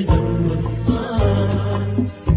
جنب الصان.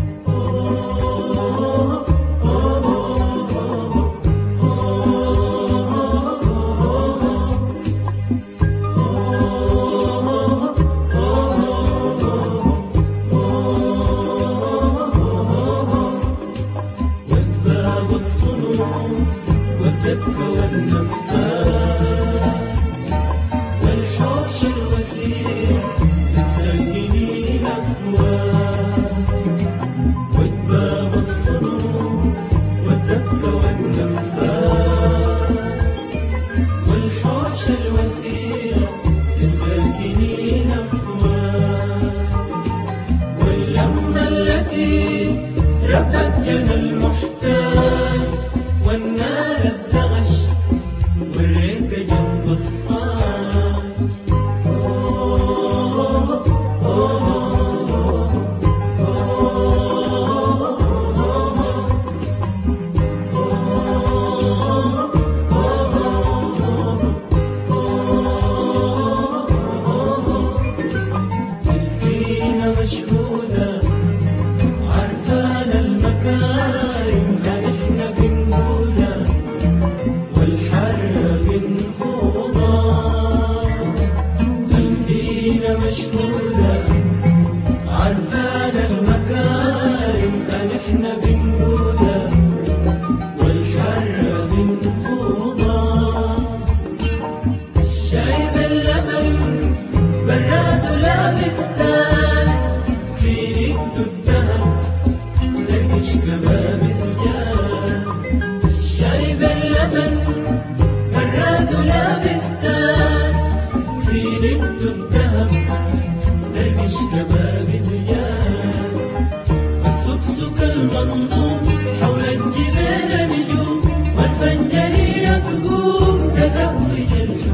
والباب الصنوع والدك والنفاق والحوش الوسيع للساكنين أفواه. والباب الصنوع والدك والنفاق والحوش الوسيع للساكنين أفواه. واللمة التي ربت جنى المحتاج والنار الدغش والريق جنب الصاج. الفينا مشهودة عرفان المكارم عرفنا بنقولها والحرة بنخوضها. الفينا مشهودة عرفان المكارم عرفنا بنقولها والحرة بنخوضها. الشاي باللبن براد ولابس تاج سيرته الدهب تركش كباب سجاد. الشاي باللبن براد ولابس تاج سيرته الدهب تركش كباب سجاد. السكسك المنظوم حول الجبال نجوم والفنجرية تقوم تتوج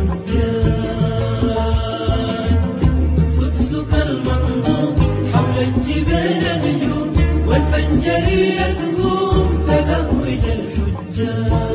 الحجاج. السكسك المنظوم حول الجبال نجوم والفنجرية تقوم تتوج الحجاج.